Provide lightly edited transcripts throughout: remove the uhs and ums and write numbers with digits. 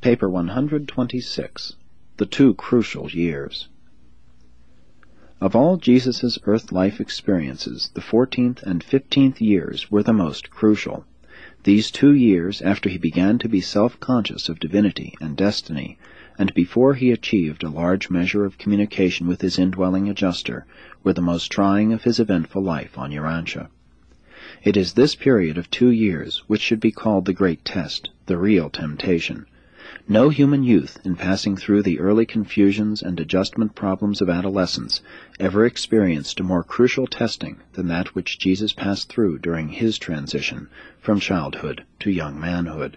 Paper 126, The Two Crucial Years. Of all Jesus' earth life experiences, the 14th and 15th years were the most crucial. These 2 years after he began to be self-conscious of divinity and destiny, and before he achieved a large measure of communication with his indwelling adjuster, were the most trying of his eventful life on Urantia. It is this period of 2 years which should be called the great test, the real temptation. No human youth, in passing through the early confusions and adjustment problems of adolescence, ever experienced a more crucial testing than that which Jesus passed through during his transition from childhood to young manhood.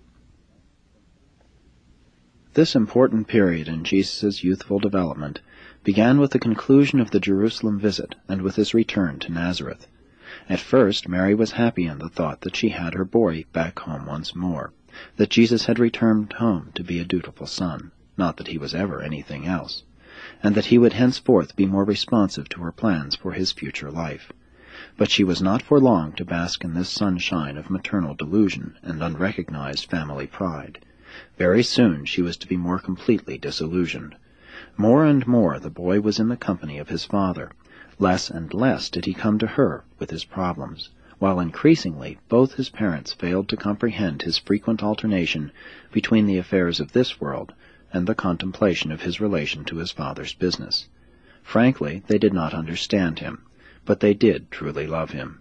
This important period in Jesus' youthful development began with the conclusion of the Jerusalem visit and with his return to Nazareth. At first, Mary was happy in the thought that she had her boy back home once more, that Jesus had returned home to be a dutiful son, not that he was ever anything else, and that he would henceforth be more responsive to her plans for his future life. But she was not for long to bask in this sunshine of maternal delusion and unrecognized family pride. Very soon she was to be more completely disillusioned. More and more the boy was in the company of his father. Less and less did he come to her with his problems, while increasingly both his parents failed to comprehend his frequent alternation between the affairs of this world and the contemplation of his relation to his father's business. Frankly, they did not understand him, but they did truly love him.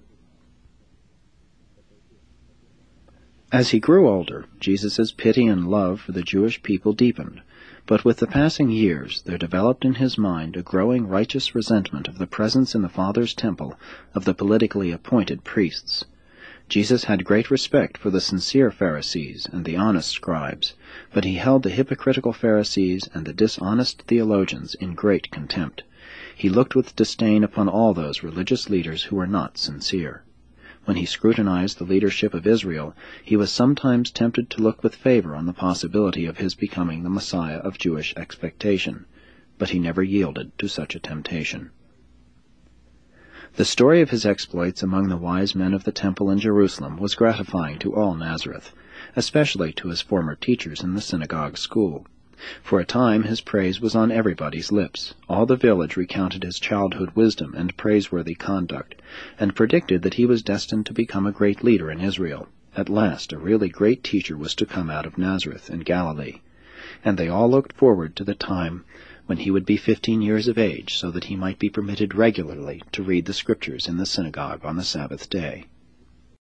As he grew older, Jesus' pity and love for the Jewish people deepened, but with the passing years there developed in his mind a growing righteous resentment of the presence in the Father's temple of the politically appointed priests. Jesus had great respect for the sincere Pharisees and the honest scribes, but he held the hypocritical Pharisees and the dishonest theologians in great contempt. He looked with disdain upon all those religious leaders who were not sincere. When he scrutinized the leadership of Israel, he was sometimes tempted to look with favor on the possibility of his becoming the Messiah of Jewish expectation, but he never yielded to such a temptation. The story of his exploits among the wise men of the temple in Jerusalem was gratifying to all Nazareth, especially to his former teachers in the synagogue school. For a time his praise was on everybody's lips. All the village recounted his childhood wisdom and praiseworthy conduct, and predicted that he was destined to become a great leader in Israel. At last a really great teacher was to come out of Nazareth in Galilee, and they all looked forward to the time when he would be 15 years of age, so that he might be permitted regularly to read the Scriptures in the synagogue on the Sabbath day.